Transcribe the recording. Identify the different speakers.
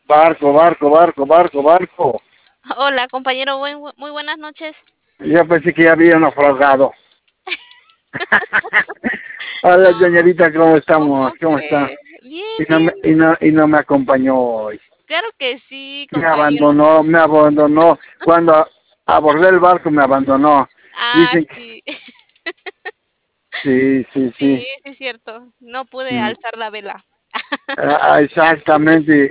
Speaker 1: Barco, barco, barco, barco, barco.
Speaker 2: Hola, compañero, muy buenas noches.
Speaker 1: Yo pensé que ya había naufragado. Hola,
Speaker 2: No,
Speaker 1: señorita, ¿cómo estamos?
Speaker 2: ¿cómo
Speaker 1: ¿Cómo está?
Speaker 2: cree? Bien, bien.
Speaker 1: Y no me acompañó hoy.
Speaker 2: Claro que sí,
Speaker 1: Me
Speaker 2: compañero.
Speaker 1: abandonó, me abandonó. Cuando abordé el barco me abandonó.
Speaker 2: Ah,
Speaker 1: Dicen que
Speaker 2: sí.
Speaker 1: sí, sí,
Speaker 2: Sí,
Speaker 1: sí.
Speaker 2: sí es cierto. No pude
Speaker 1: Mm.
Speaker 2: alzar la vela.
Speaker 1: Exactamente.